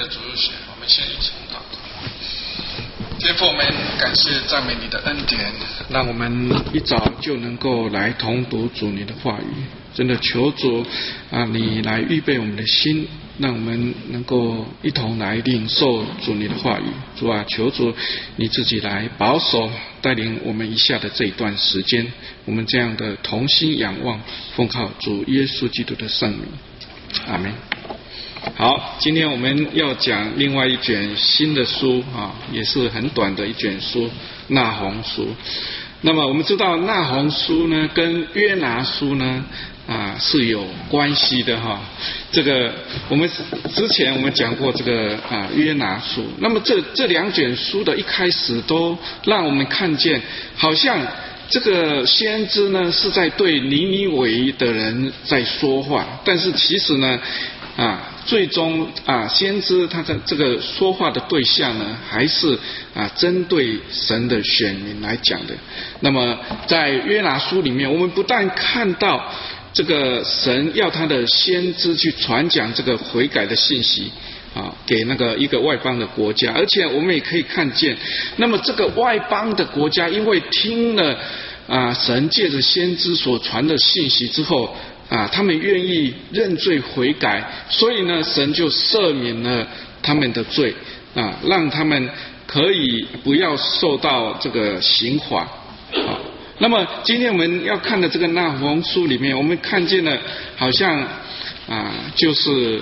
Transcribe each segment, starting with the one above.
的主日学，我们先一同祷告。天父，我们感谢赞美你的恩典，让我们一早就能够来同读主你的话语。真的求主你来预备我们的心，让我们能够一同来领受主你的话语。主啊，求主你自己来保守带领我们以下的这一段时间，我们这样的同心仰望，奉靠主耶稣基督的圣名，阿们。好，今天我们要讲另外一卷新的书也是很短的一卷书，那鸿书。那么我们知道那鸿书呢跟约拿书呢是有关系的这个我们之前我们讲过这个约拿书。那么这两卷书的一开始都让我们看见，好像这个先知呢是在对尼尼微的人在说话，但是其实呢最终先知他的这个说话的对象呢，还是针对神的选民来讲的。那么在约拿书里面，我们不但看到这个神要他的先知去传讲这个悔改的信息给那个一个外邦的国家，而且我们也可以看见，那么这个外邦的国家因为听了神借着先知所传的信息之后他们愿意认罪悔改，所以呢神就赦免了他们的罪让他们可以不要受到这个刑罚那么今天我们要看的这个那鸿书里面，我们看见了好像就是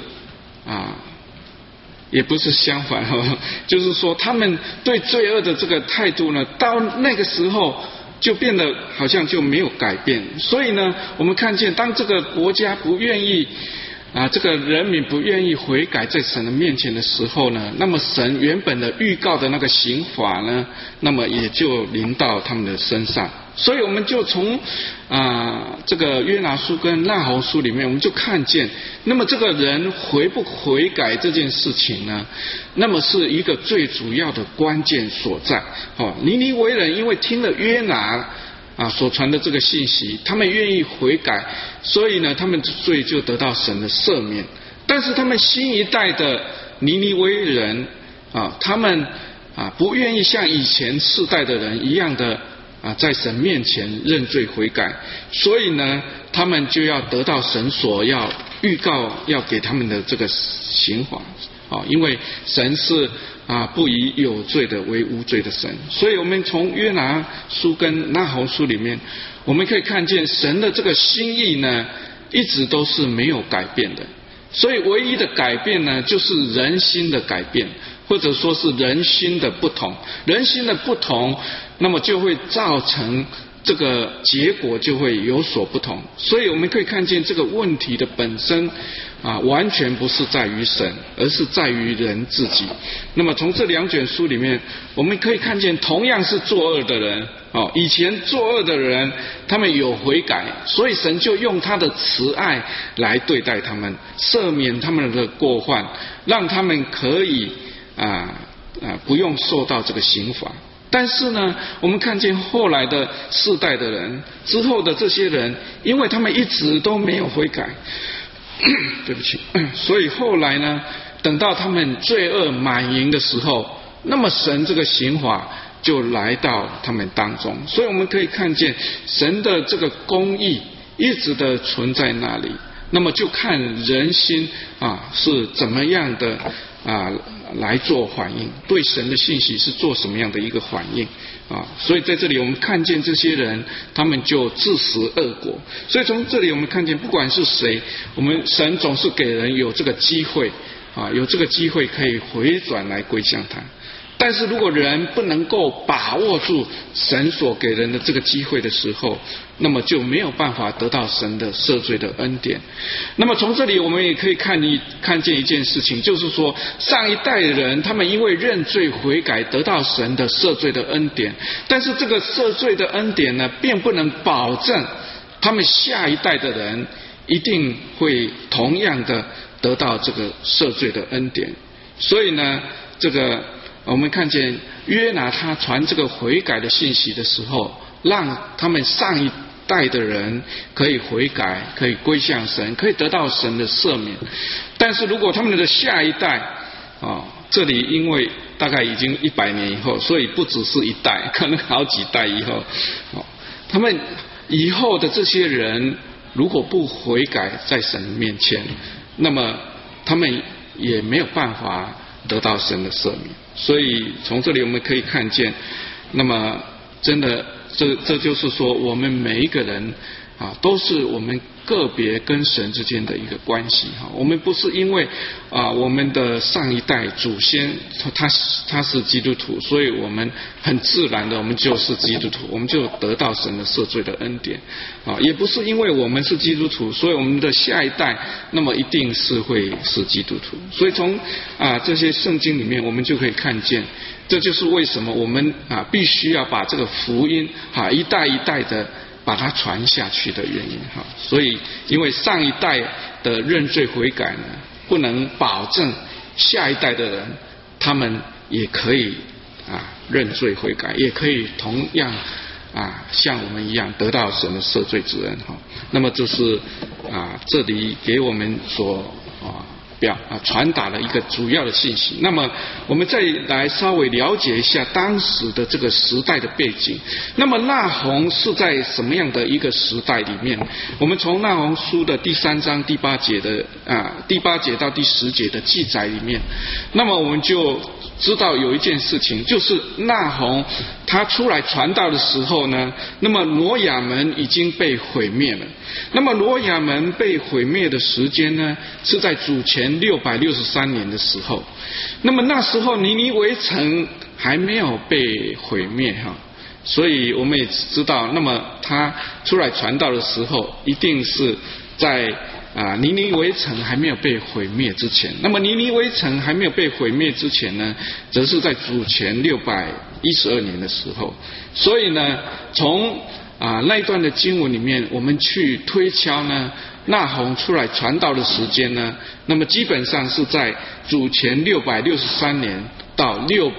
也不是相反就是说他们对罪恶的这个态度呢，到那个时候就变得好像就没有改变。所以呢我们看见当这个国家不愿意这个人民不愿意悔改在神的面前的时候呢，那么神原本的预告的那个刑罚呢，那么也就临到他们的身上。所以我们就从这个约拿书跟那鸿书里面，我们就看见，那么这个人悔不悔改这件事情呢，那么是一个最主要的关键所在尼尼微人因为听了约拿所传的这个信息，他们愿意悔改，所以呢他们的罪就得到神的赦免。但是他们新一代的尼尼微人他们不愿意像以前世代的人一样的在神面前认罪悔改，所以呢他们就要得到神所要预告要给他们的这个刑罚因为神是不以有罪的为无罪的神。所以我们从约拿书跟那鸿书里面，我们可以看见神的这个心意呢一直都是没有改变的。所以唯一的改变呢，就是人心的改变，或者说是人心的不同。人心的不同，那么就会造成这个结果就会有所不同。所以我们可以看见这个问题的本身完全不是在于神，而是在于人自己。那么从这两卷书里面，我们可以看见同样是作恶的人以前作恶的人他们有悔改，所以神就用他的慈爱来对待他们，赦免他们的过犯，让他们可以不用受到这个刑罚。但是呢我们看见后来的世代的人，之后的这些人，因为他们一直都没有悔改对不起所以后来呢等到他们罪恶满盈的时候，那么神这个刑罚就来到他们当中。所以我们可以看见神的这个公义一直的存在那里，那么就看人心是怎么样的来做反应，对神的信息是做什么样的一个反应所以在这里我们看见这些人他们就自食恶果。所以从这里我们看见不管是谁，我们神总是给人有这个机会有这个机会可以回转来归向他。但是如果人不能够把握住神所给人的这个机会的时候，那么就没有办法得到神的赦罪的恩典。那么从这里我们也可以看见一件事情，就是说上一代人他们因为认罪悔改得到神的赦罪的恩典，但是这个赦罪的恩典呢，并不能保证他们下一代的人一定会同样的得到这个赦罪的恩典。所以呢这个我们看见约拿他传这个悔改的信息的时候，让他们上一代的人可以悔改，可以归向神，可以得到神的赦免。但是如果他们的下一代这里因为大概已经100年以后，所以不只是一代，可能好几代以后，他们以后的这些人如果不悔改在神面前，那么他们也没有办法得到神的赦免。所以从这里我们可以看见，那么真的这就是说，我们每一个人都是我们个别跟神之间的一个关系我们不是因为我们的上一代祖先他是基督徒，所以我们很自然的我们就是基督徒，我们就得到神的赦罪的恩典也不是因为我们是基督徒，所以我们的下一代那么一定是会是基督徒。所以从这些圣经里面我们就可以看见，这就是为什么我们必须要把这个福音一代一代的把它传下去的原因所以因为上一代的认罪悔改呢，不能保证下一代的人他们也可以认罪悔改，也可以同样像我们一样得到神的赦罪之恩那么这是这里给我们所传达了一个主要的信息。那么我们再来稍微了解一下当时的这个时代的背景。那么那鸿是在什么样的一个时代里面？我们从那鸿书的第3章第8节的第8节到第10节的记载里面，那么我们就知道有一件事情，就是那鸿他出来传道的时候呢，那么挪亚门已经被毁灭了。那么挪亚门被毁灭的时间呢，是在主前663年的时候。那么那时候尼尼微城还没有被毁灭所以我们也知道，那么他出来传道的时候，一定是在尼尼微城还没有被毁灭之前。那么尼尼微城还没有被毁灭之前呢，则是在主前612年的时候。所以呢，从那一段的经文里面，我们去推敲呢，那鸿出来传道的时间呢，那么基本上是在主前663年到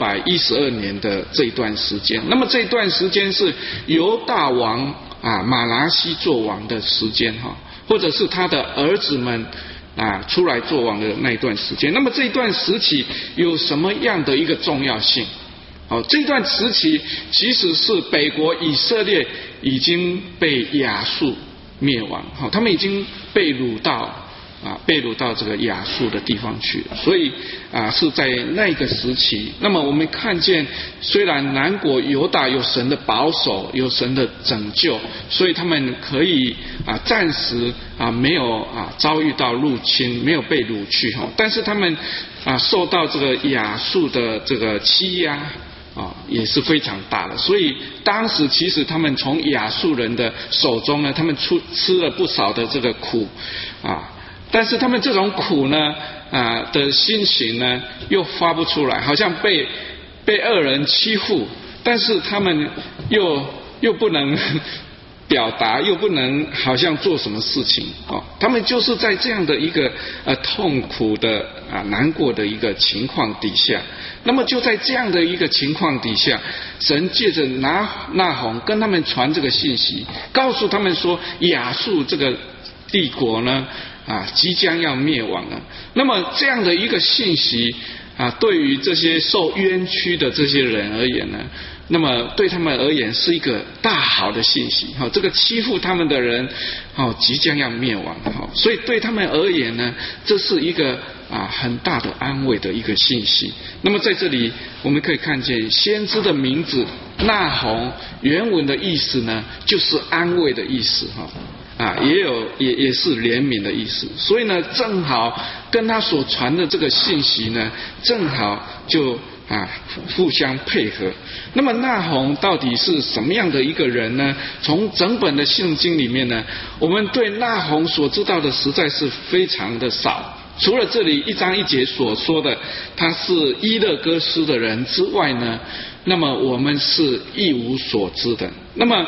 612年的这一段时间。那么这一段时间是犹大王马拿西做王的时间或者是他的儿子们出来做王的那一段时间。那么这一段时期有什么样的一个重要性？这段时期其实是北国以色列已经被亚述灭亡他们已经被掳到这个亚述的地方去了。所以是在那个时期。那么我们看见，虽然南国犹大有神的保守，有神的拯救，所以他们可以暂时没有遭遇到入侵，没有被掳去但是他们受到这个亚述的这个欺压也是非常大的。所以当时其实他们从亚述人的手中呢，他们吃了不少的这个苦但是他们这种苦呢的心情呢又发不出来，好像被恶人欺负，但是他们又不能表达，又不能好像做什么事情他们就是在这样的一个痛苦的难过的一个情况底下。那么就在这样的一个情况底下，神借着那鸿跟他们传这个信息，告诉他们说亚述这个帝国呢即将要灭亡了。那么这样的一个信息对于这些受冤屈的这些人而言呢，那么对他们而言是一个大好的信息这个欺负他们的人即将要灭亡所以对他们而言呢，这是一个很大的安慰的一个信息。那么在这里我们可以看见，先知的名字那鸿原文的意思呢，就是安慰的意思也是怜悯的意思。所以呢，正好跟他所传的这个信息呢，正好就互相配合。那么那鸿到底是什么样的一个人呢？从整本的圣经里面呢，我们对那鸿所知道的实在是非常的少。除了这里1章1节所说的他是伊勒哥斯的人之外呢，那么我们是一无所知的。那么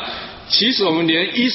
其实我们连伊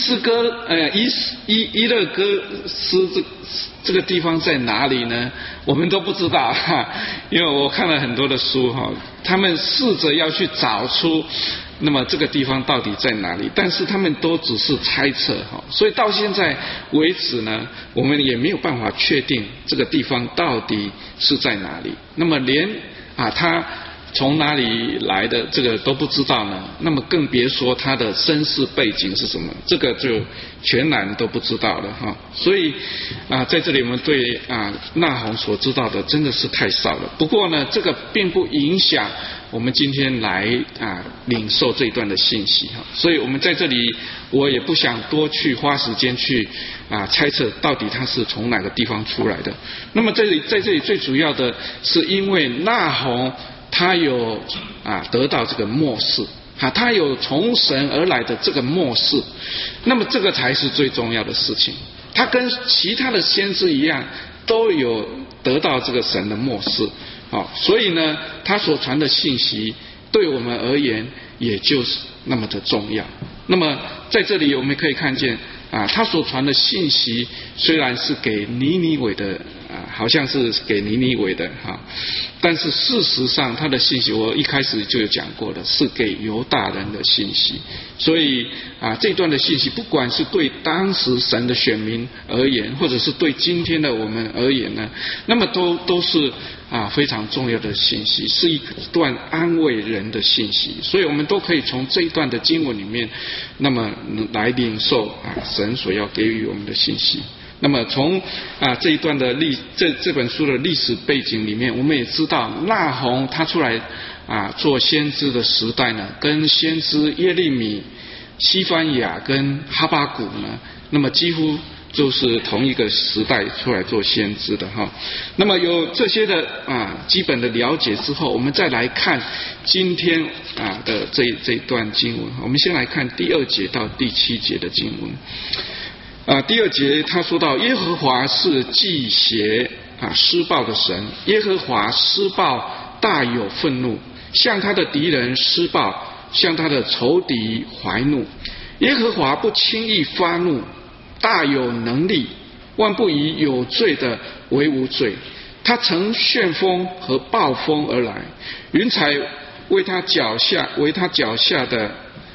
勒哥斯这个地方在哪里呢？我们都不知道因为我看了很多的书他们试着要去找出那么这个地方到底在哪里，但是他们都只是猜测所以到现在为止呢，我们也没有办法确定这个地方到底是在哪里。那么连他从哪里来的这个都不知道呢，那么更别说他的身世背景是什么，这个就全然都不知道了所以在这里我们对那鸿所知道的真的是太少了。不过呢，这个并不影响我们今天来领受这一段的信息所以我们在这里我也不想多去花时间去猜测到底他是从哪个地方出来的。那么在这里最主要的是因为那鸿他有得到这个默示他有从神而来的这个默示，那么这个才是最重要的事情。他跟其他的先知一样都有得到这个神的默示所以呢他所传的信息对我们而言也就是那么的重要。那么在这里我们可以看见他所传的信息虽然是给尼尼微的好像是给尼尼微的但是事实上他的信息我一开始就有讲过了，是给犹大人的信息。所以这段的信息不管是对当时神的选民而言，或者是对今天的我们而言呢，那么都是非常重要的信息，是一段安慰人的信息。所以我们都可以从这一段的经文里面那么来领受神所要给予我们的信息。那么从这一段的这本书的历史背景里面，我们也知道那鸿他出来做先知的时代呢，跟先知耶利米、西番雅跟哈巴谷呢，那么几乎就是同一个时代出来做先知的那么有这些的基本的了解之后，我们再来看今天的这一段经文。我们先来看第2节到第7节的经文。第2节他说到，耶和华是忌邪施暴的神，耶和华施暴大有愤怒，向他的敌人施暴，向他的仇敌怀怒。耶和华不轻易发怒，大有能力，万不以有罪的为无罪。他乘旋风和暴风而来，云彩为他脚下的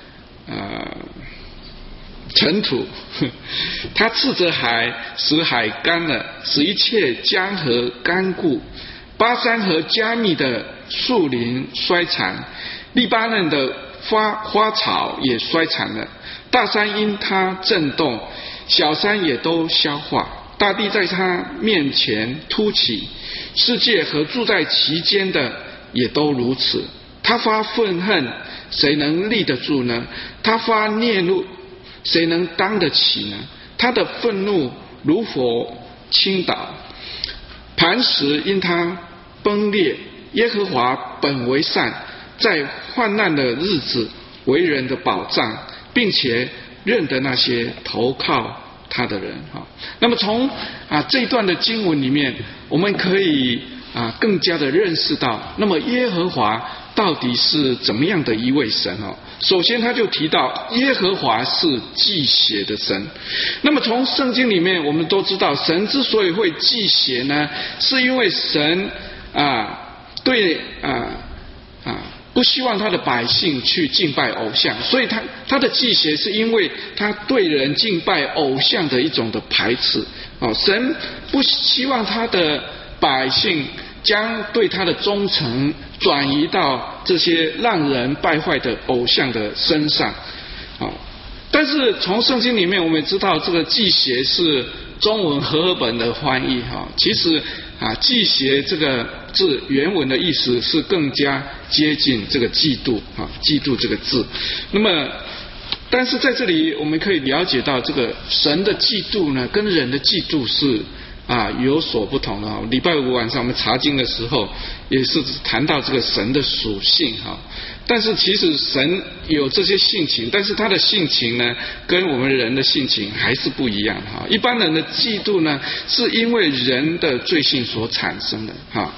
尘土，他斥责海，使海干了，使一切江河干固。巴山和加密的树林衰残，利巴嫩的花草也衰残了。大山因他震动，小山也都消化。大地在他面前凸起，世界和住在其间的也都如此。他发愤恨，谁能立得住呢？他发孽怒，谁能当得起呢？他的愤怒如火倾倒，磐石因他崩裂。耶和华本为善，在患难的日子为人的保障，并且认得那些投靠他的人。那么从这一段的经文里面，我们可以更加的认识到，那么耶和华到底是怎么样的一位神首先他就提到耶和华是忌邪的神。那么从圣经里面我们都知道，神之所以会忌邪呢，是因为神对不希望他的百姓去敬拜偶像，所以他的忌邪是因为他对人敬拜偶像的一种的排斥神不希望他的百姓将对他的忠诚转移到这些让人败坏的偶像的身上但是从圣经里面我们也知道，这个忌邪是中文和合本的翻译其实忌邪这个字原文的意思是更加接近这个嫉妒嫉妒这个字。那么但是在这里我们可以了解到，这个神的嫉妒呢跟人的嫉妒是有所不同的礼拜五晚上我们查经的时候也是谈到这个神的属性但是其实神有这些性情，但是他的性情呢跟我们人的性情还是不一样一般人的嫉妒呢是因为人的罪性所产生的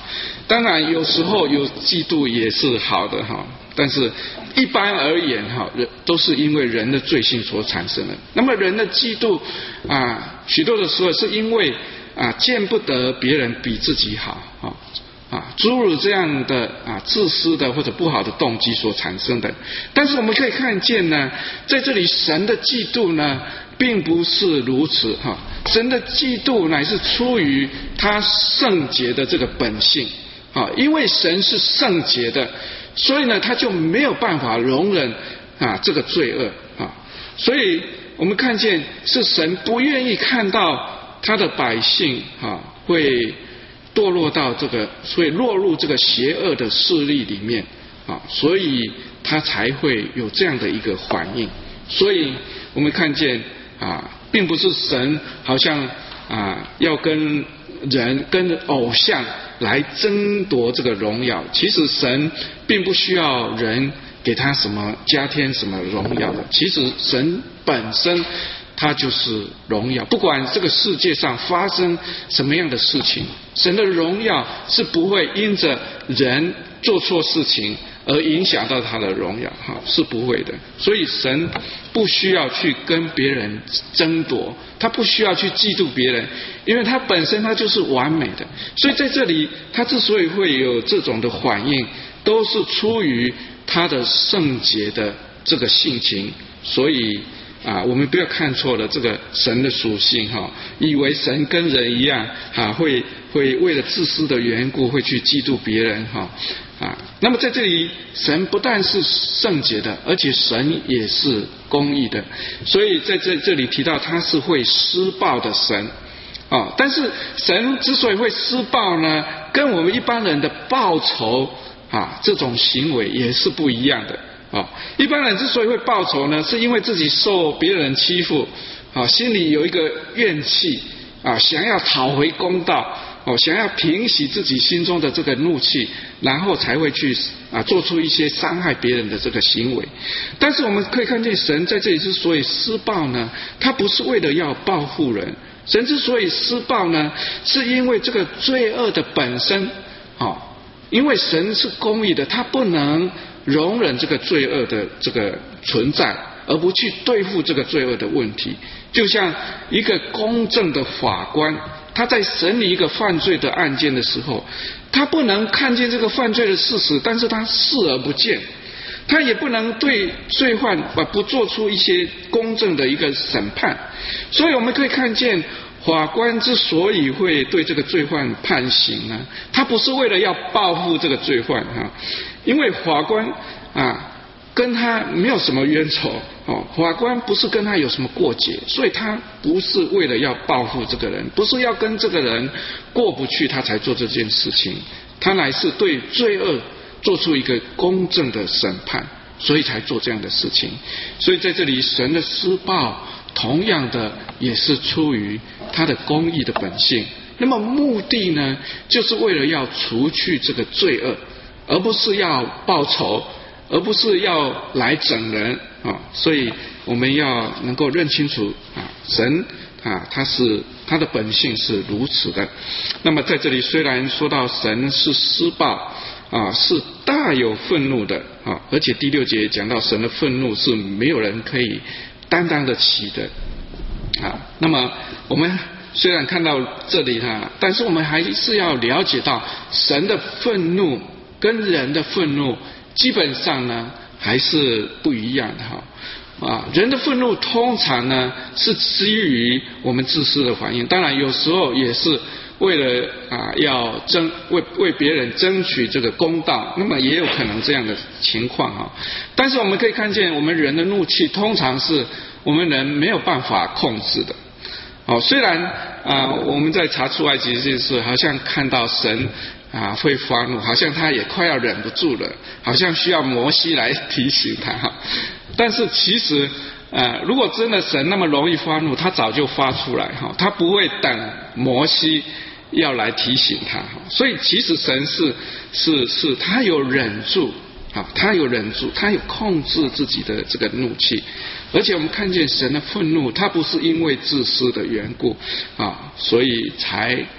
当然有时候有嫉妒也是好的哈，但是一般而言哈，都是因为人的罪性所产生的。那么人的嫉妒许多的时候是因为见不得别人比自己好诸如这样的自私的或者不好的动机所产生的。但是我们可以看见呢，在这里神的嫉妒呢并不是如此哈，神的嫉妒乃是出于他圣洁的这个本性因为神是圣洁的，所以呢他就没有办法容忍这个罪恶所以我们看见是神不愿意看到他的百姓会堕落到所以落入这个邪恶的势力里面所以他才会有这样的一个反应。所以我们看见并不是神好像要跟人跟偶像来争夺这个荣耀，其实神并不需要人给他什么加添什么荣耀的，其实神本身他就是荣耀。不管这个世界上发生什么样的事情，神的荣耀是不会因着人做错事情而影响到他的荣耀是不会的。所以神不需要去跟别人争夺，他不需要去嫉妒别人，因为他本身他就是完美的。所以在这里他之所以会有这种的反应，都是出于他的圣洁的这个性情。所以我们不要看错了这个神的属性以为神跟人一样会为了自私的缘故会去嫉妒别人那么在这里神不但是圣洁的，而且神也是公义的。所以在这里提到他是会施报的神但是神之所以会施报呢，跟我们一般人的报仇这种行为也是不一样的一般人之所以会报仇呢，是因为自己受别人欺负心里有一个怨气想要讨回公道想要平息自己心中的这个怒气，然后才会去做出一些伤害别人的这个行为。但是我们可以看见神在这里之所以施报呢，他不是为了要报复人，神之所以施报呢，是因为这个罪恶的本身因为神是公义的，他不能容忍这个罪恶的这个存在，而不去对付这个罪恶的问题。就像一个公正的法官，他在审理一个犯罪的案件的时候，他不能看见这个犯罪的事实，但是他视而不见，他也不能对罪犯不做出一些公正的一个审判。所以我们可以看见法官之所以会对这个罪犯判刑呢，他不是为了要报复这个罪犯因为法官跟他没有什么冤仇法官不是跟他有什么过节，所以他不是为了要报复这个人，不是要跟这个人过不去他才做这件事情，他乃是对罪恶做出一个公正的审判，所以才做这样的事情。所以在这里神的施报同样的也是出于他的公义的本性，那么目的呢，就是为了要除去这个罪恶，而不是要报仇，而不是要来整人所以我们要能够认清楚神他的本性是如此的。那么在这里虽然说到神是施报是大有愤怒的而且第6节讲到神的愤怒是没有人可以担当得起的那么我们虽然看到这里但是我们还是要了解到神的愤怒跟人的愤怒基本上呢还是不一样的人的愤怒通常呢是基于我们自私的反应，当然有时候也是为了要为别人争取这个公道，那么也有可能这样的情况但是我们可以看见我们人的怒气通常是我们人没有办法控制的虽然我们在查出埃及记是好像看到神会发怒，好像他也快要忍不住了，好像需要摩西来提醒他但是其实如果真的神那么容易发怒，他早就发出来他不会等摩西要来提醒他所以其实神是他有忍住他有忍住，他有控制自己的这个怒气。而且我们看见神的愤怒，他不是因为自私的缘故所以才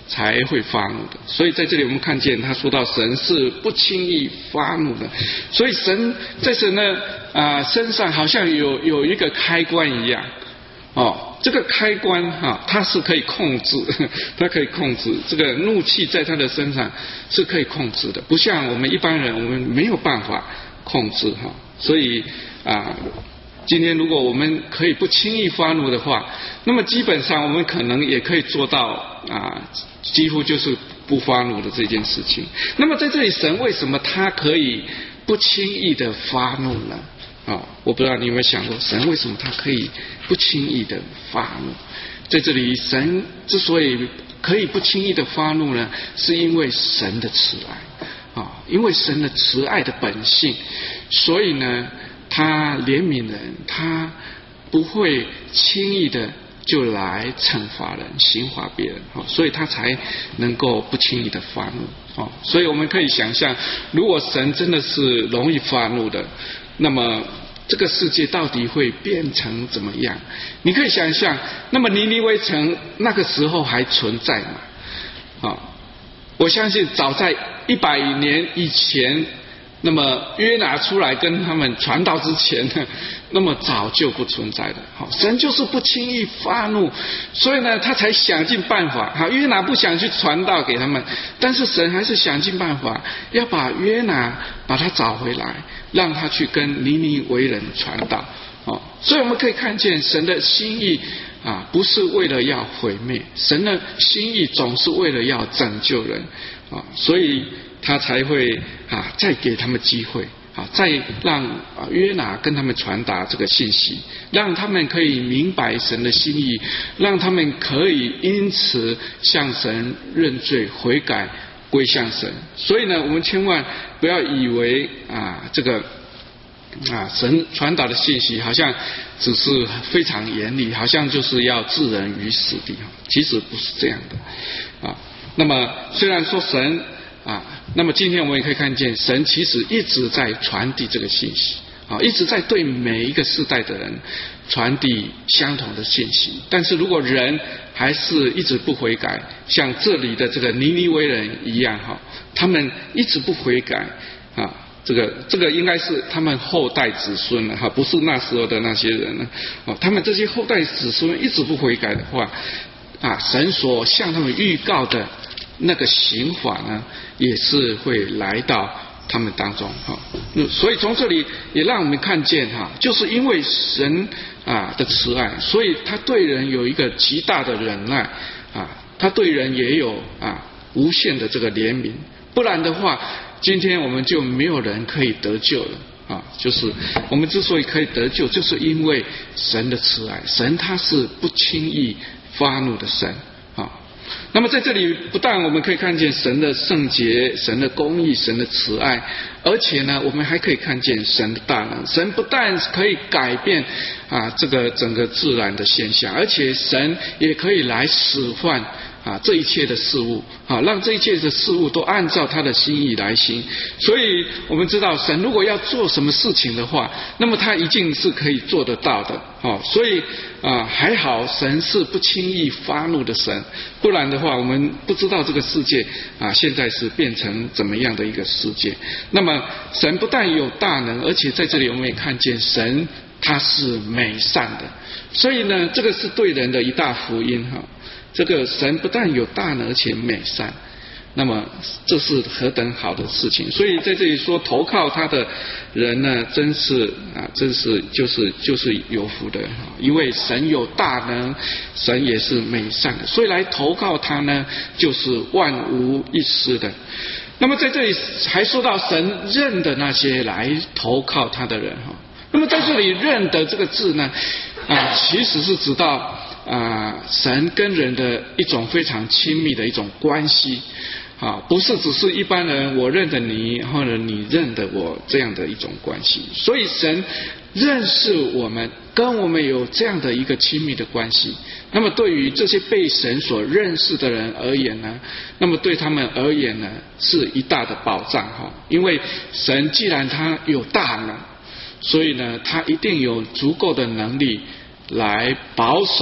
才会发怒的。所以在这里我们看见他说到神是不轻易发怒的，所以神在神的身上好像有一个开关一样。这个开关它是可以控制，它可以控制这个怒气在他的身上是可以控制的，不像我们一般人，我们没有办法控制所以今天如果我们可以不轻易发怒的话，那么基本上我们可能也可以做到几乎就是不发怒的这件事情。那么在这里，神为什么他可以不轻易的发怒呢？我不知道你有没有想过，神为什么他可以不轻易的发怒？在这里，神之所以可以不轻易的发怒呢，是因为神的慈爱因为神的慈爱的本性，所以呢，他怜悯人，他不会轻易的就来惩罚人、刑罚别人所以他才能够不轻易的发怒所以我们可以想象，如果神真的是容易发怒的，那么这个世界到底会变成怎么样？你可以想象，那么尼尼微城那个时候还存在吗？我相信早在100年以前，那么约拿出来跟他们传道之前呢，那么早就不存在了。神就是不轻易发怒，所以呢，他才想尽办法。约拿不想去传道给他们，但是神还是想尽办法要把约拿把他找回来，让他去跟尼尼微人传道。所以我们可以看见神的心意不是为了要毁灭，神的心意总是为了要拯救人所以他才会再给他们机会再让约拿跟他们传达这个信息，让他们可以明白神的心意，让他们可以因此向神认罪悔改归向神。所以呢，我们千万不要以为这个神传达的信息好像只是非常严厉，好像就是要置人于死地，其实不是这样的那么虽然说神那么今天我们也可以看见，神其实一直在传递这个信息一直在对每一个世代的人传递相同的信息。但是如果人还是一直不悔改，像这里的这个尼尼微人一样他们一直不悔改这个应该是他们后代子孙了不是那时候的那些人了他们这些后代子孙一直不悔改的话神所向他们预告的那个刑罚呢，也是会来到他们当中所以从这里也让我们看见就是因为神的慈爱，所以他对人有一个极大的忍耐他对人也有无限的这个怜悯，不然的话今天我们就没有人可以得救了就是我们之所以可以得救，就是因为神的慈爱，神他是不轻易发怒的神那么在这里不但我们可以看见神的圣洁、神的公义、神的慈爱，而且呢我们还可以看见神的大能。神不但可以改变这个整个自然的现象，而且神也可以来使唤这一切的事物让这一切的事物都按照他的心意来行。所以我们知道神如果要做什么事情的话，那么他一定是可以做得到的所以还好神是不轻易发怒的神，不然的话我们不知道这个世界现在是变成怎么样的一个世界。那么神不但有大能，而且在这里我们也看见神他是美善的，所以呢这个是对人的一大福音这个神不但有大能而且美善，那么这是何等好的事情。所以在这里说投靠他的人呢，真是就是有福的因为神有大能，神也是美善的，所以来投靠他呢就是万无一失的。那么在这里还说到神认的那些来投靠他的人那么在这里认的这个字呢其实是指到神跟人的一种非常亲密的一种关系不是只是一般人我认得你或者你认得我这样的一种关系。所以神认识我们，跟我们有这样的一个亲密的关系。那么对于这些被神所认识的人而言呢，那么对他们而言呢是一大的保障因为神既然他有大能，所以呢他一定有足够的能力来保守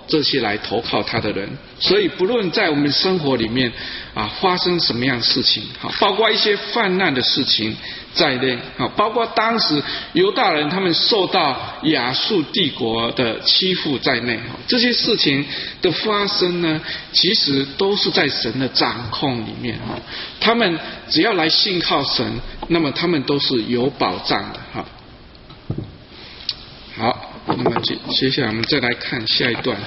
这些来投靠他的人。所以不论在我们生活里面发生什么样的事情，包括一些犯难的事情在内，包括当时犹大人他们受到亚述帝国的欺负在内，这些事情的发生呢，其实都是在神的掌控里面。他们只要来信靠神，那么他们都是有保障的。好，那么接下来我们再来看下一段。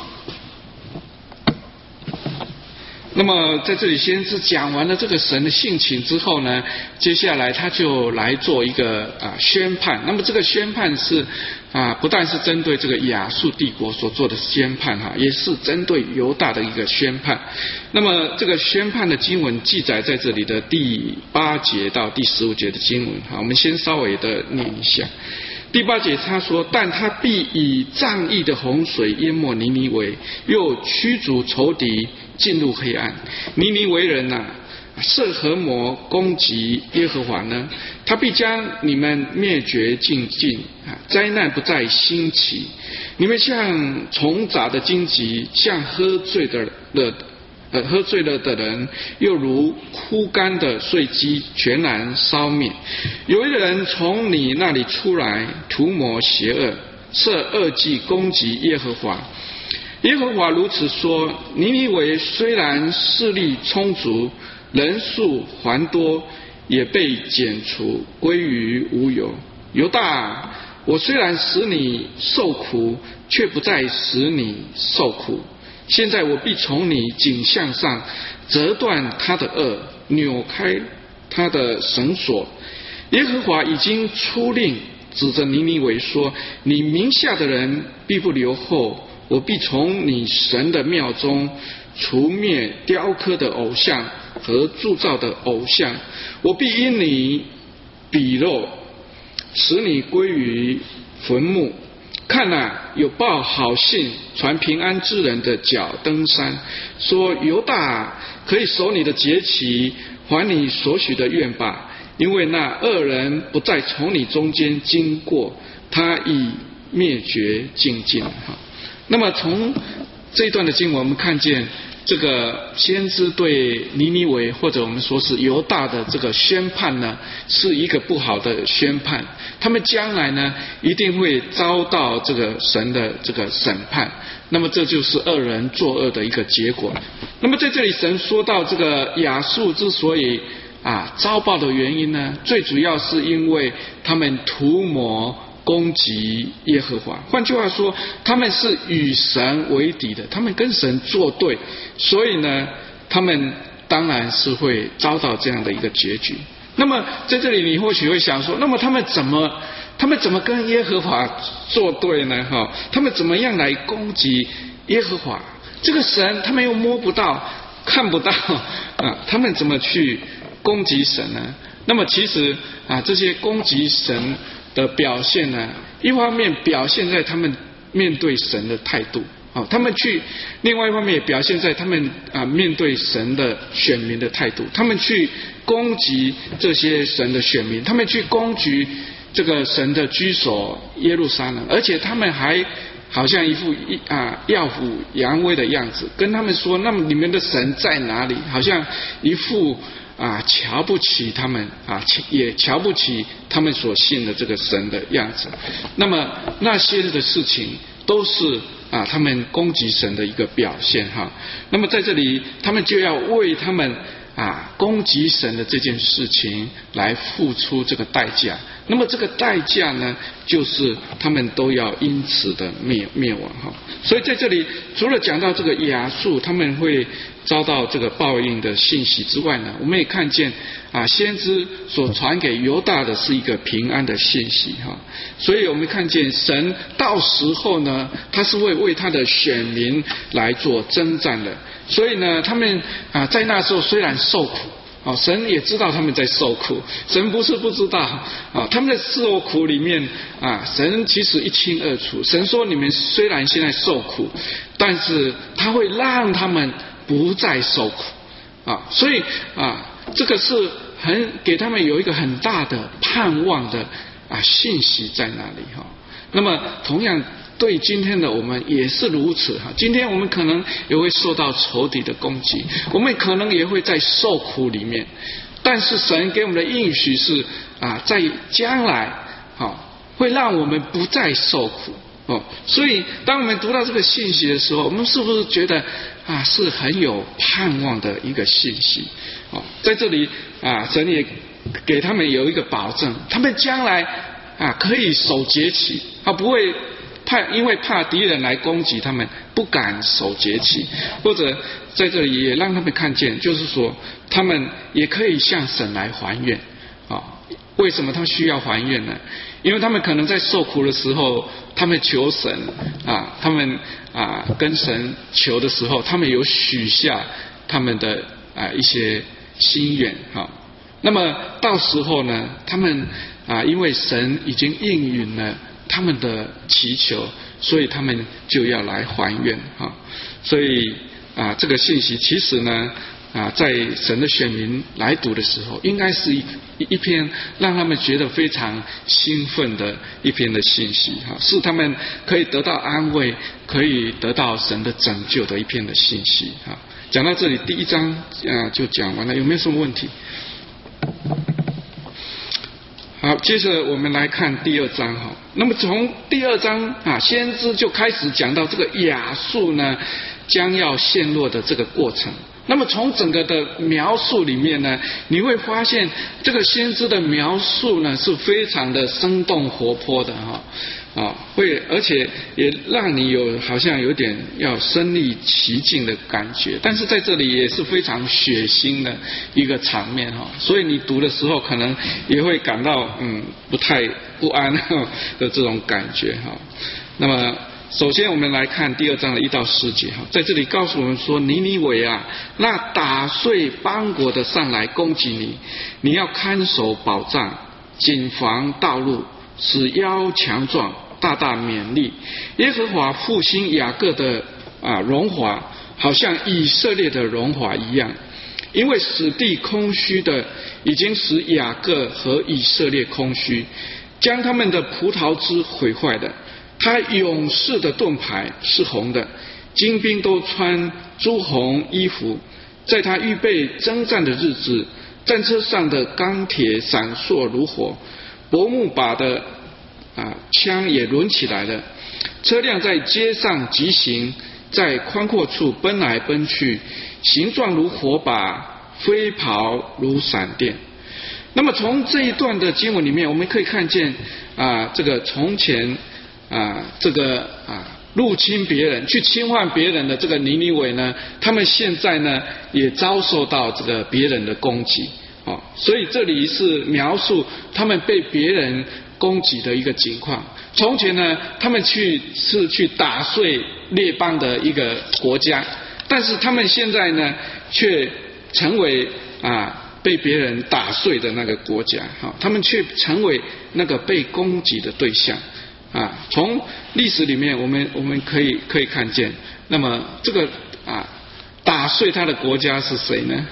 那么在这里先是讲完了这个神的性情之后呢，接下来他就来做一个宣判。那么这个宣判是不但是针对这个亚述帝国所做的宣判也是针对犹大的一个宣判。那么这个宣判的经文记载在这里的第8节到第15节的经文，我们先稍微的念一下。第8节他说，但他必以仗义的洪水淹没尼尼微，又驱逐仇敌进入黑暗。尼尼微人设何谋攻击耶和华呢？他必将你们灭绝尽尽，灾难不再兴起。你们像虫杂的荆棘，像喝醉了的人，又如枯干的碎鸡，全然烧灭。有一人从你那里出来，图谋邪恶，设恶计攻击耶和华。耶和华如此说：尼尼微虽然势力充足，人数还多，也被剪除，归于无有。犹大，我虽然使你受苦，却不再使你受苦。现在我必从你颈项上折断他的轭，扭开他的绳索。耶和华已经出令，指着尼尼微说：你名下的人必不留后，我必从你神的庙中除灭雕刻的偶像和铸造的偶像，我必因你鄙陋，使你归于坟墓。看有报好信传平安之人的脚登山，说犹大可以守你的节期，还你所许的愿吧，因为那恶人不再从你中间经过，他已灭绝尽尽。那么从这一段的经文，我们看见这个先知对尼尼微或者我们说是犹大的这个宣判呢，是一个不好的宣判。他们将来呢，一定会遭到这个神的这个审判。那么这就是恶人作恶的一个结果。那么在这里神说到这个亚述之所以遭报的原因呢，最主要是因为他们图谋攻击耶和华。换句话说，他们是与神为敌的，他们跟神作对，所以呢，他们当然是会遭到这样的一个结局。那么在这里你或许会想说，那么他们怎么跟耶和华作对呢？他们怎么样来攻击耶和华？这个神他们又摸不到看不到他们怎么去攻击神呢？那么其实这些攻击神的表现呢，一方面表现在他们面对神的态度，他们另外一方面也表现在他们面对神的选民的态度。他们去攻击这些神的选民，他们去攻击这个神的居所耶路撒冷，而且他们还好像一副耀武扬威的样子，跟他们说，那么你们的神在哪里？好像一副瞧不起他们也瞧不起他们所信的这个神的样子。那么那些的事情都是他们攻击神的一个表现那么在这里他们就要为他们攻击神的这件事情来付出这个代价。那么这个代价呢，就是他们都要因此的灭亡所以在这里除了讲到这个亚述他们会遭到这个报应的信息之外呢，我们也看见先知所传给犹大的是一个平安的信息所以我们看见神到时候呢，他是会为他的选民来做征战的。所以呢，他们在那时候虽然受苦神也知道他们在受苦，神不是不知道他们在受苦里面神其实一清二楚。神说你们虽然现在受苦，但是他会让他们不再受苦所以这个是给他们有一个很大的盼望的信息在那里那么同样对今天的我们也是如此哈。今天我们可能也会受到仇敌的攻击，我们可能也会在受苦里面，但是神给我们的应许是在将来会让我们不再受苦所以当我们读到这个信息的时候，我们是不是觉得是很有盼望的一个信息在这里神也给他们有一个保证，他们将来可以守节期，不会因为怕敌人来攻击他们不敢守节期，或者在这里也让他们看见，就是说他们也可以向神来还愿为什么他们需要还愿呢？因为他们可能在受苦的时候，他们求神他们跟神求的时候，他们有许下他们的一些心愿那么到时候呢，他们因为神已经应允了他们的祈求，所以他们就要来还愿所以这个信息其实呢在神的选民来读的时候，应该是一篇让他们觉得非常兴奋的一篇的信息是他们可以得到安慰，可以得到神的拯救的一篇的信息讲到这里，第一章就讲完了，有没有什么问题？好，接着我们来看第二章那么从第二章先知就开始讲到这个亚述呢将要陷落的这个过程。那么从整个的描述里面呢，你会发现这个先知的描述呢是非常的生动活泼的而且也让你好像有点要身临其境的感觉，但是在这里也是非常血腥的一个场面所以你读的时候可能也会感到不安的这种感觉那么首先我们来看第二章的1到10节在这里告诉我们说，尼尼微那打碎邦国的上来攻击你，你要看守保障，谨防道路，使腰强壮，大大勉励。耶和华复兴雅各的荣华，好像以色列的荣华一样，因为使地空虚的已经使雅各和以色列空虚，将他们的葡萄枝毁坏的。他勇士的盾牌是红的，精兵都穿朱红衣服，在他预备征战的日子，战车上的钢铁闪烁如火，薄木把的枪也抡起来了，车辆在街上疾行，在宽阔处奔来奔去，形状如火把，飞跑如闪电。那么从这一段的经文里面，我们可以看见这个从前这个入侵别人去侵犯别人的这个尼尼微呢，他们现在呢也遭受到这个别人的攻击所以这里是描述他们被别人攻击的一个情况。从前呢，他们是去打碎列邦的一个国家，但是他们现在呢却成为被别人打碎的那个国家他们却成为那个被攻击的对象从历史里面我们可以看见，那么这个打碎他的国家是谁呢？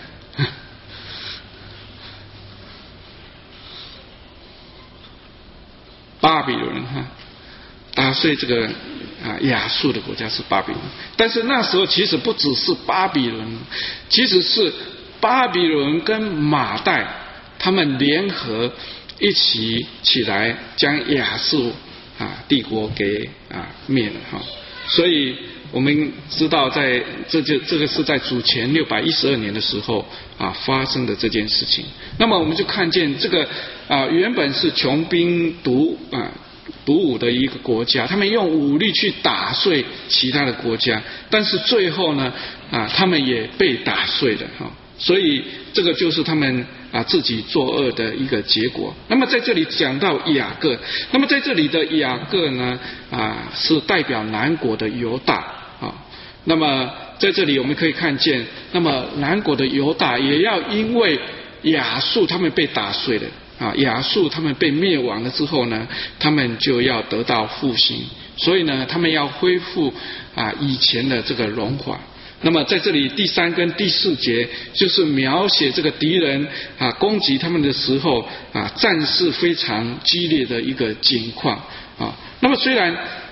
巴比伦打碎这个亚述的国家是巴比伦，但是那时候其实不只是巴比伦，其实是巴比伦跟马代他们联合一起来将亚述帝国给灭了所以我们知道这个是在主前612年的时候发生的这件事情。那么我们就看见这个原本是穷兵黩武的一个国家，他们用武力去打碎其他的国家，但是最后呢他们也被打碎了所以这个就是他们自己作恶的一个结果。那么在这里讲到雅各，那么在这里的雅各呢是代表南国的犹大那么在这里我们可以看见，那么南国的犹大也要因为亚述他们被打碎了亚述他们被灭亡了之后呢，他们就要得到复兴，所以呢他们要恢复以前的这个荣华。那么在这里第3跟第4节就是描写这个敌人攻击他们的时候战事非常激烈的一个情况那么虽然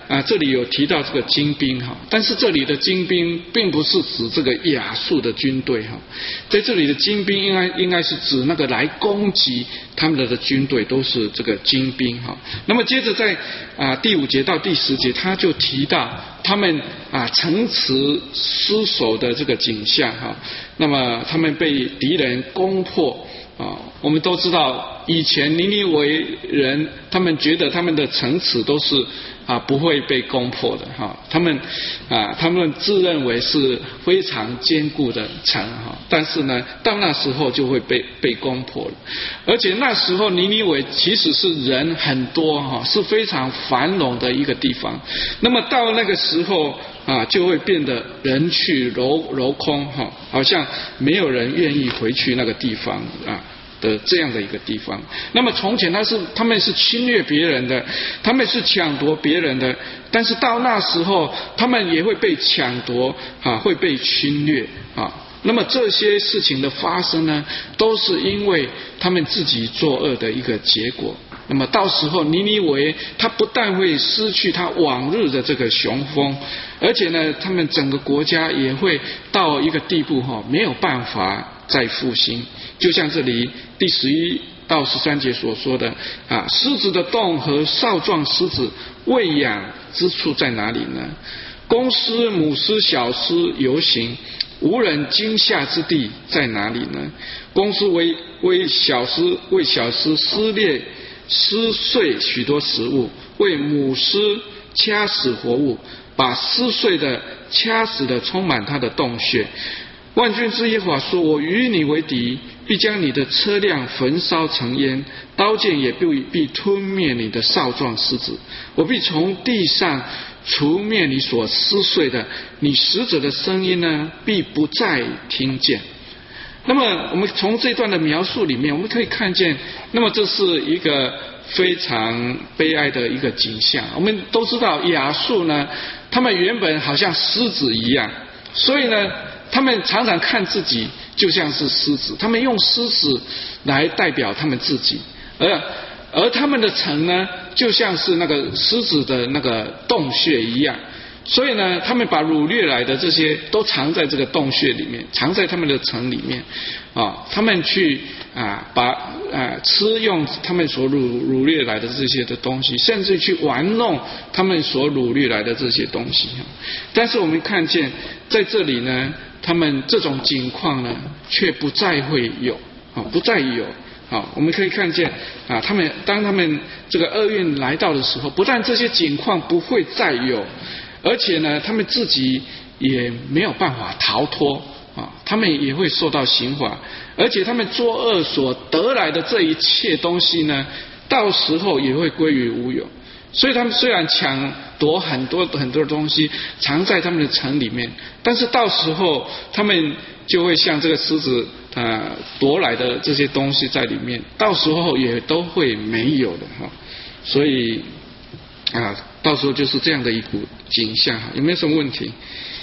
这里有提到这个精兵哈，但是这里的精兵并不是指这个亚述的军队哈，在这里的精兵应该是指那个来攻击他们的军队都是这个精兵哈。那么接着在第5节到第10节，他就提到他们城池失守的这个景象哈。那么他们被敌人攻破我们都知道以前尼尼微人他们觉得他们的城池都是不会被攻破的哈，他们自认为是非常坚固的城哈，但是呢到那时候就会被攻破了，而且那时候尼尼微其实是人很多哈，是非常繁荣的一个地方，那么到那个时候就会变得人去楼空哈，好像没有人愿意回去那个地方的这样的一个地方。那么从前他们是侵略别人的，他们是抢夺别人的，但是到那时候他们也会被抢夺会被侵略那么这些事情的发生呢，都是因为他们自己作恶的一个结果。那么到时候尼尼微他不但会失去他往日的这个雄风，而且呢他们整个国家也会到一个地步没有办法再复兴。就像这里第11到13节所说的狮子的洞和少壮狮子喂养之处在哪里呢？公狮母狮小狮游行，无人惊吓之地在哪里呢？公狮为小狮撕碎许多食物，为母狮掐死活物，把撕碎的掐死的充满它的洞穴。万军之耶和华说，我与你为敌，必将你的车辆焚烧成烟，刀剑也必吞灭你的少壮狮子，我必从地上除灭你所撕碎的，你死者的声音呢必不再听见。那么我们从这段的描述里面我们可以看见，那么这是一个非常悲哀的一个景象。我们都知道亚述呢，他们原本好像狮子一样，所以呢他们常常看自己就像是狮子，他们用狮子来代表他们自己，而他们的城呢就像是那个狮子的那个洞穴一样，所以呢他们把掳掠来的这些都藏在这个洞穴里面，藏在他们的城里面他们去吃用他们所掳掠来的这些的东西，甚至去玩弄他们所掳掠来的这些东西。但是我们看见在这里呢，他们这种景况呢却不再会有不再有我们可以看见当他们这个厄运来到的时候，不但这些景况不会再有，而且呢他们自己也没有办法逃脱他们也会受到刑罚，而且他们作恶所得来的这一切东西呢，到时候也会归于无有。所以他们虽然抢夺很多的东西藏在他们的城里面，但是到时候他们就会像这个狮子夺来的这些东西在里面，到时候也都会没有的所以到时候就是这样的一股景象有没有什么问题？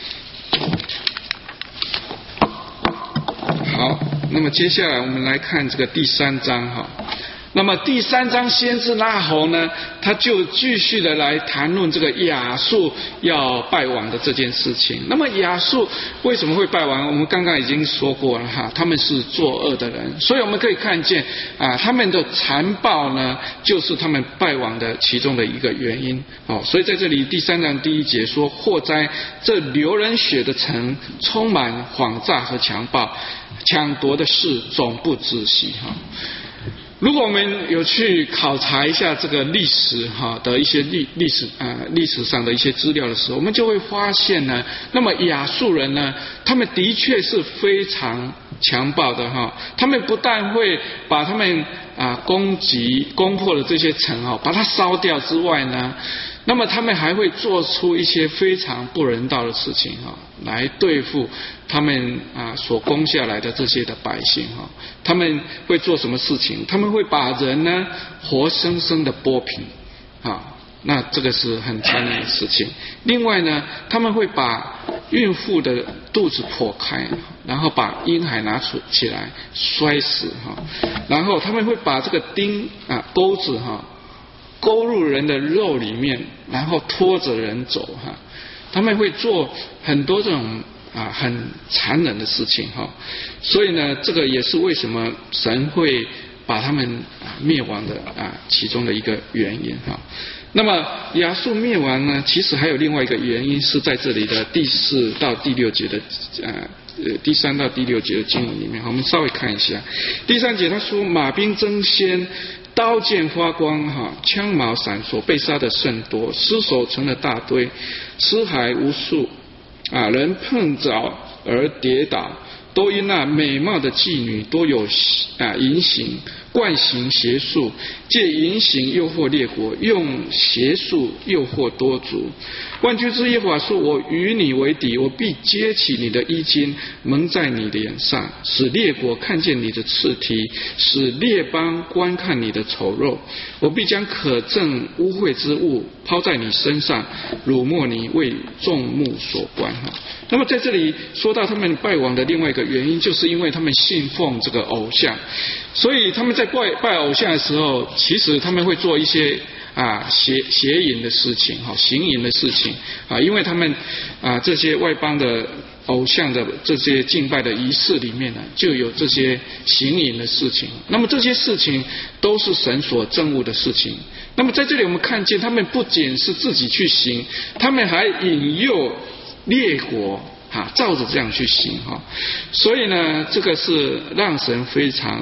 好，那么接下来我们来看这个第3章那么第3章先知拿侯呢，他就继续的来谈论这个亚述要败亡的这件事情。那么亚述为什么会败亡？我们刚刚已经说过了他们是作恶的人，所以我们可以看见他们的残暴呢，就是他们败亡的其中的一个原因所以在这里第3章第1节说，祸哉，这流人血的城充满谎诈和强暴，抢夺的事总不止息如果我们有去考察一下这个历史的一些历史上的一些资料的时候，我们就会发现呢，那么亚述人呢，他们的确是非常强暴的他们不但会把他们攻破的这些城把它烧掉之外呢，那么他们还会做出一些非常不人道的事情来对付他们所攻下来的这些的百姓他们会做什么事情？他们会把人呢活生生的剥皮那这个是很残忍的事情。另外呢，他们会把孕妇的肚子剖开，然后把婴孩拿起来摔死然后他们会把这个钩子勾入人的肉里面，然后拖着人走哈。他们会做很多这种很残忍的事情哈。所以呢，这个也是为什么神会把他们灭亡的其中的一个原因哈。那么亚述灭亡呢，其实还有另外一个原因是在这里的第4到第6节的第3到第6节的经文里面，我们稍微看一下。第3节他说马兵争先，刀剑发光枪矛闪烁，被杀的甚多，尸首成了大堆，尸骸无数人碰着而跌倒，都因那美貌的妓女多有淫行，惯行邪术，借淫行诱惑列国，用邪术诱惑多族。万军之耶和华说：我与你为敌，我必揭起你的衣襟，蒙在你脸上，使列国看见你的刺蹄，使列邦观看你的丑陋。我必将可憎污秽之物抛在你身上，辱没你，为众目所观。那么在这里说到他们败亡的另外一个原因，就是因为他们信奉这个偶像。所以他们在拜偶像的时候，其实他们会做一些邪淫的事情行淫的事情因为他们这些外邦的偶像的这些敬拜的仪式里面呢，就有这些行淫的事情。那么这些事情都是神所憎恶的事情。那么在这里我们看见，他们不仅是自己去行，他们还引诱列国照着这样去行所以呢，这个是让神非常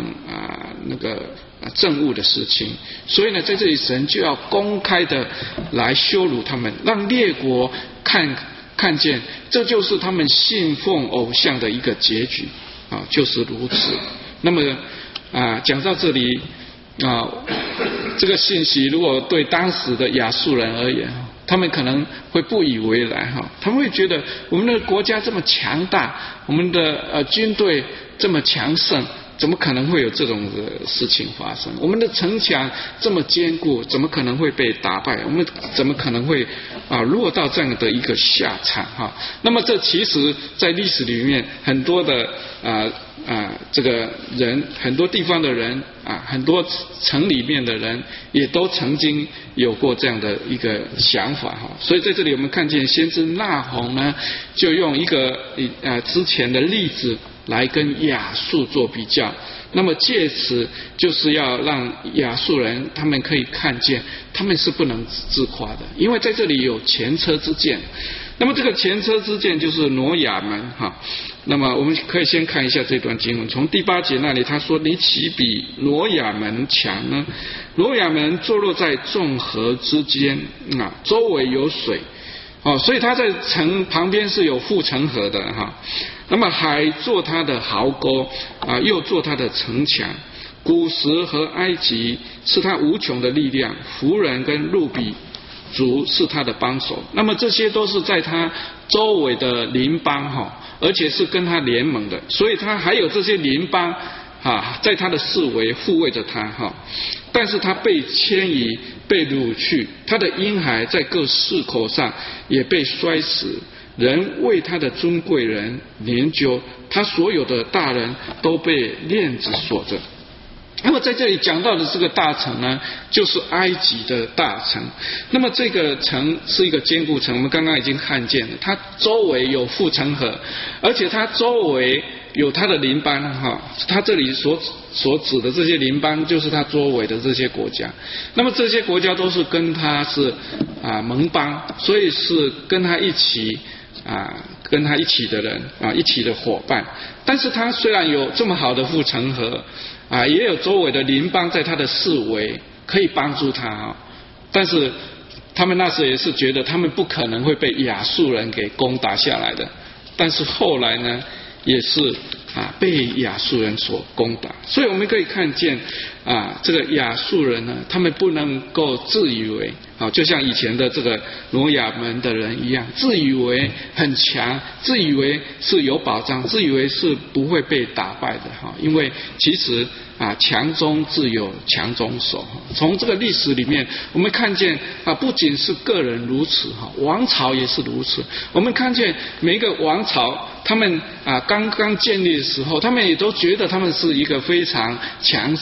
憎恶的事情。所以呢，在这里神就要公开的来羞辱他们，让列国看见，这就是他们信奉偶像的一个结局就是如此。那么讲到这里这个信息如果对当时的亚述人而言，他们可能会不以为然他们会觉得我们的国家这么强大，我们的军队这么强盛，怎么可能会有这种的事情发生？我们的城墙这么坚固，怎么可能会被打败？我们怎么可能会落到这样的一个下场那么这其实在历史里面很多的这个人，很多地方的人很多城里面的人也都曾经有过这样的一个想法所以在这里我们看见先知那鸿呢，就用一个之前的例子来跟亚述做比较。那么借此就是要让亚述人他们可以看见，他们是不能自夸的，因为在这里有前车之鉴。那么这个前车之鉴就是挪亚门那么我们可以先看一下这段经文，从第8节那里他说：你岂比挪亚门强呢？挪亚门坐落在众河之间周围有水所以他在城旁边是有护城河的那么海做他的壕沟又做他的城墙。古时和埃及是他无穷的力量，弗人跟路比族是他的帮手。那么这些都是在他周围的邻邦而且是跟他联盟的，所以他还有这些邻邦在他的四围护卫着他但是他被迁移，被掳去，他的婴孩在各市口上也被摔死，人为他的尊贵人研究，他所有的大人都被链子锁着。那么在这里讲到的这个大城呢，就是埃及的大城。那么这个城是一个坚固城，我们刚刚已经看见了，它周围有护城河，而且它周围有它的邻邦它这里所指的这些邻邦就是它周围的这些国家。那么这些国家都是跟它是盟邦，所以是跟它一起的人一起的伙伴。但是它虽然有这么好的护城河也有周围的邻邦在他的四围可以帮助他但是他们那时也是觉得他们不可能会被亚述人给攻打下来的。但是后来呢，也是被亚述人所攻打。所以我们可以看见这个亚述人呢，他们不能够自以为就像以前的这个挪亚门的人一样，自以为很强，自以为是有保障，自以为是不会被打败的因为其实强中自有强中手。从这个历史里面我们看见不仅是个人如此王朝也是如此。我们看见每一个王朝他们刚刚建立的时候，他们也都觉得他们是一个非常强盛的一个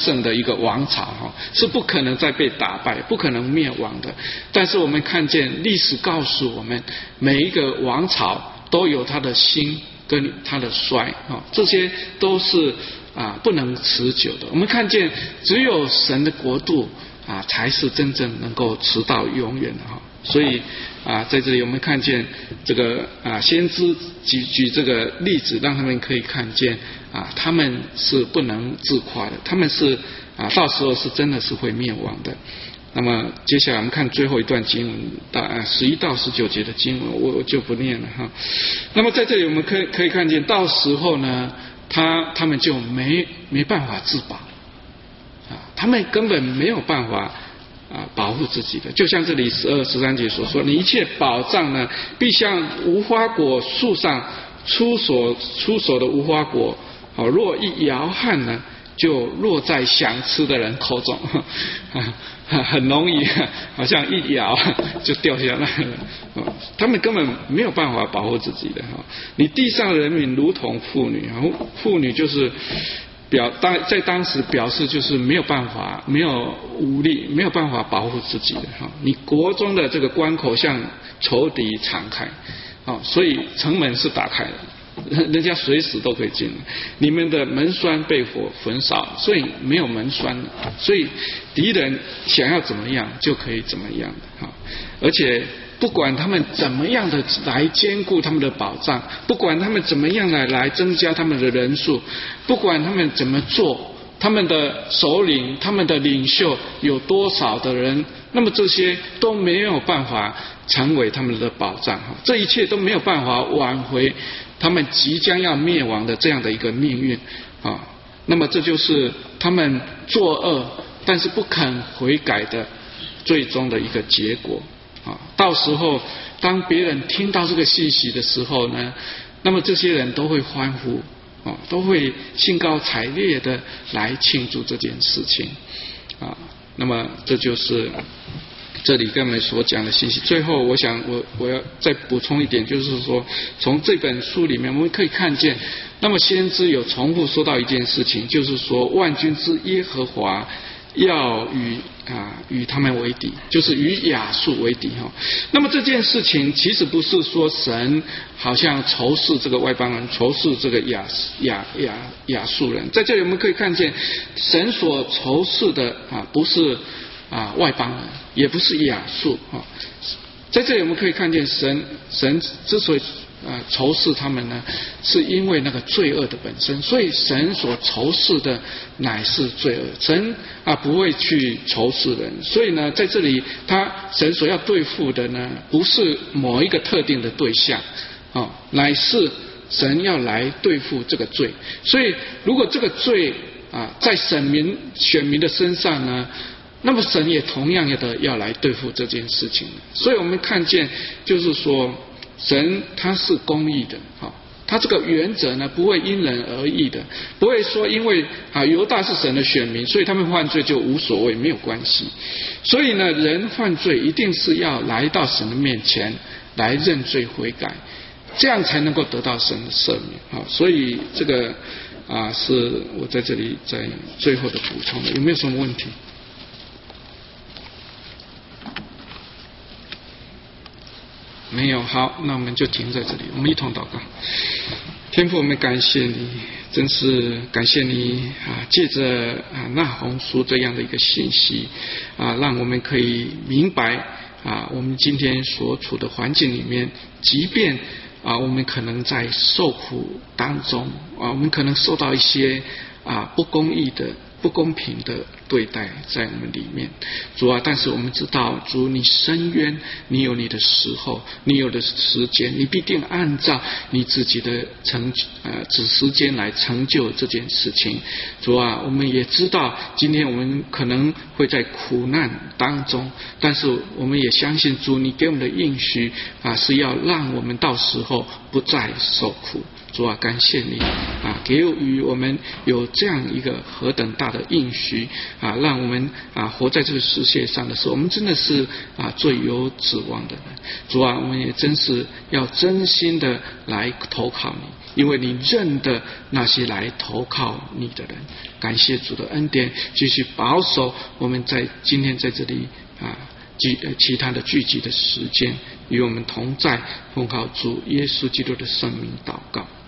个王朝是不可能再被打败，不可能灭亡的。但是我们看见历史告诉我们，每一个王朝都有它的兴跟它的衰这些都是不能持久的。我们看见只有神的国度才是真正能够持到永远的所以在这里我们看见这个先知举这个例子，让他们可以看见他们是不能自夸的，他们是到时候是真的是会灭亡的。那么接下来我们看最后一段经文，11到19节的经文，我就不念了那么在这里我们可以看见，到时候呢，他们就没办法自保他们根本没有办法保护自己的。就像这里12、13节所说，你一切宝藏呢，必像无花果树上出手的无花果若一摇撼呢，就落在想吃的人口中很容易好像一摇就掉下来了他们根本没有办法保护自己的你地上人民如同妇女，妇女就是在当时表示就是没有办法，没有武力，没有办法保护自己的你国中的这个关口向仇敌敞开所以城门是打开的，人家随时都可以进来。你们的门栓被火焚烧，所以没有门栓了，所以敌人想要怎么样就可以怎么样而且不管他们怎么样的来兼顾他们的宝藏，不管他们怎么样的来增加他们的人数，不管他们怎么做，他们的首领他们的领袖有多少的人，那么这些都没有办法成为他们的保障这一切都没有办法挽回他们即将要灭亡的这样的一个命运那么这就是他们作恶但是不肯悔改的最终的一个结果到时候当别人听到这个信息的时候呢，那么这些人都会欢呼都会兴高采烈的来庆祝这件事情那么这就是这里跟我们所讲的信息。最后我想我要再补充一点，就是说从这本书里面我们可以看见，那么先知有重复说到一件事情，就是说万军之耶和华要与他们为敌，就是与亚述为敌那么这件事情其实不是说神好像仇视这个外邦人，仇视这个亚述人。在这里我们可以看见，神所仇视的不是外邦人，也不是亚述在这里我们可以看见神之所以仇视他们呢，是因为那个罪恶的本身，所以神所仇视的乃是罪恶。神不会去仇视人，所以呢，在这里神所要对付的呢，不是某一个特定的对象乃是神要来对付这个罪。所以如果这个罪在选民的身上呢，那么神也同样的要来对付这件事情。所以我们看见就是说神他是公义的他这个原则呢不会因人而异的，不会说因为犹大是神的选民，所以他们犯罪就无所谓，没有关系。所以呢，人犯罪一定是要来到神的面前来认罪悔改，这样才能够得到神的赦免所以这个是我在这里在最后的补充的。有没有什么问题？没有。好，那我们就停在这里，我们一同祷告。天父，我们感谢你，真是感谢你借着那鸿书这样的一个信息让我们可以明白我们今天所处的环境里面，即便我们可能在受苦当中我们可能受到一些不公义的不公平的对待在我们里面，主但是我们知道，主你伸冤，你有你的时候，你有的时间，你必定按照你自己的时间来成就这件事情。主我们也知道，今天我们可能会在苦难当中，但是我们也相信主你给我们的应许是要让我们到时候不再受苦。主感谢你给予我们有这样一个何等大的应许让我们活在这个世界上的时候，我们真的是最有指望的人。主我们也真是要真心的来投靠你， 因为你认得那些来投靠你的人。感谢主的恩典，继续保守我们在今天在这里其他的聚集的时间，与我们同在，奉靠主耶稣基督的圣名祷告。